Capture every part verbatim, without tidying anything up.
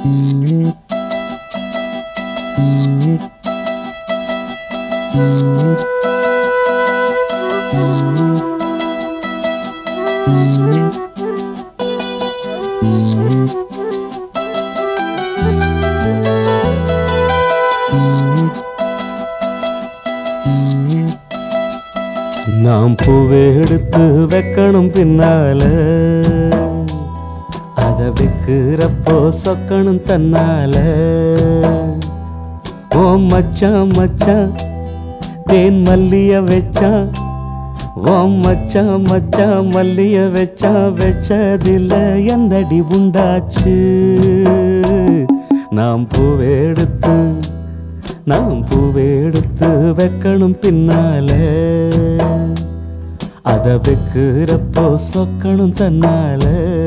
நாம் பூவே எடுத்து வைக்கணும் பின்னால, அத வைக்கிறப்போ சொக்கணும் தன்னால. ஓ மச்சான் மச்சான் தேன் மல்லிய வச்சான், ஓ மச்சான் மச்சான் மல்லிய வச்சான். வச்சதில்ல என்னடி உண்டாச்சு? நாம் பூவே எடுத்து நாம் பூவே எடுத்து வைக்கணும் பின்னால, அத வைக்கிறப்போ சொக்கணும் தன்னால.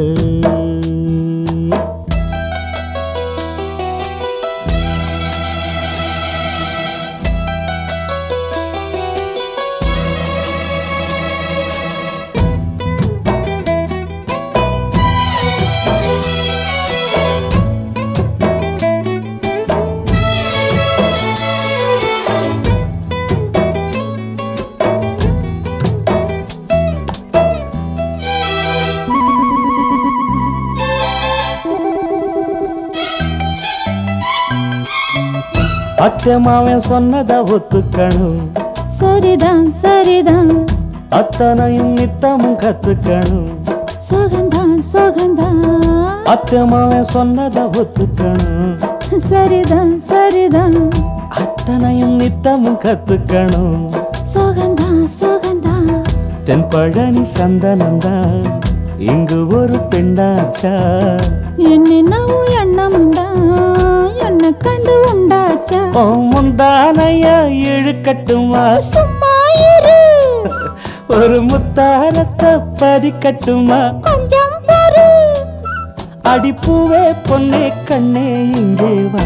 அச்சமாவன் சொன்னத ஒத்துக்கணும், சரிதான் சரிதான். அத்தனையும் நித்தமும் கத்துக்கணும், சோகந்தான் சோகந்தான். அச்சமாவன் சொன்னத ஒத்துக்கணும், சரிதான் சரிதான். அத்தனையும் நித்தமும் கத்துக்கணும், சோகந்தான் சோகந்தான். தென் பழனி சந்தனந்தான் இங்கு ஒரு பெண்ணாச்சா? என்னென்னவும் எண்ணம் உண்டா, என்ன கண்டு உண்டாச்சா? ஓ முந்தானையா இழுக்கட்டுமா, சும்மா இரு. ஒரு முத்தாரத்தை பதிக்கட்டுமா, கொஞ்சம் பொறு. அடிப்பூவே பொன்னே கண்ணே இங்கே வா.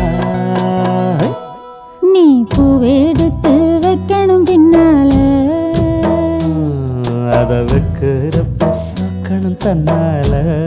நீ பூவெடுத்து வைக்கணும் பின்னால, அத வைக்கிறப்ப சொக்கணும் தன்னால.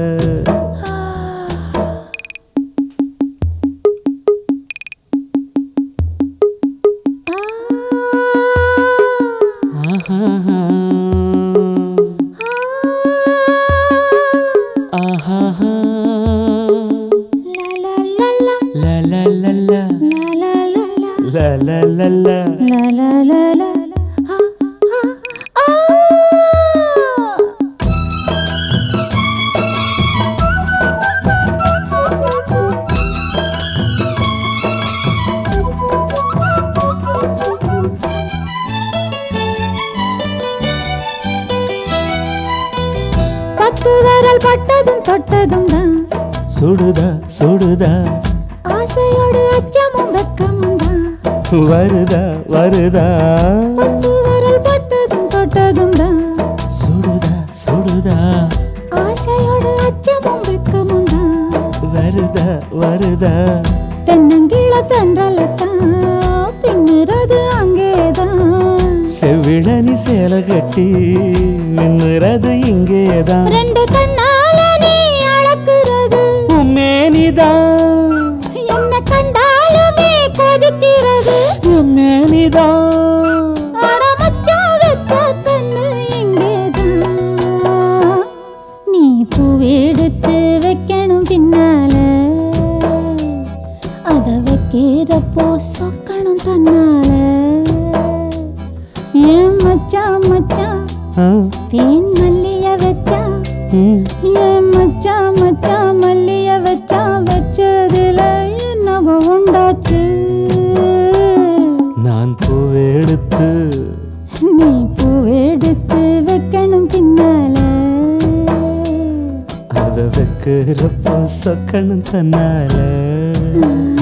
பத்து விரல் பட்டதும் தொட்டதும் தான், சுடுதா சுடுதா ஆசையோடு அச்சமும் வெக்கமும் தான். வருதா வருதா பத்து விரல் பட்டதும் தொட்டதும் தான், சுடுதா சுடுதா ஆசையோடு அச்சமும் வெக்கமும் தான். வருதா வருதா தென்னங்கீழ தென்றலத்தான் பின்னுறது அங்கேதான். செவிழனி சேல கட்டி மின்னுறது இங்கேதான். ரெண்டு கண்ணால நீ அளக்குறது உம்மேனிதான், என்ன கண்டாலுமே கொதிக்கிறது. உம்மேனிதான் அடமச்சான் வெச்ச கண்ணு இங்கேதான். நீ பூவெடுத்து வைக்கணும் பின்னால, அத வைக்கிறப்போ சொக்கணும் தன்னால. ஏன் மச்சான் மச்சான் தேன் மல்லிய வச்சா, ஏன் மச்சான் மச்சான் மல்லிய வச்சா. வச்சதுல என்னவோ உண்டாச்சு? நான் பூவெடுத்து நீ பூவெடுத்து வைக்கணும் பின்னால, அத வைக்கிறப்போ சொக்கணும் தன்னால.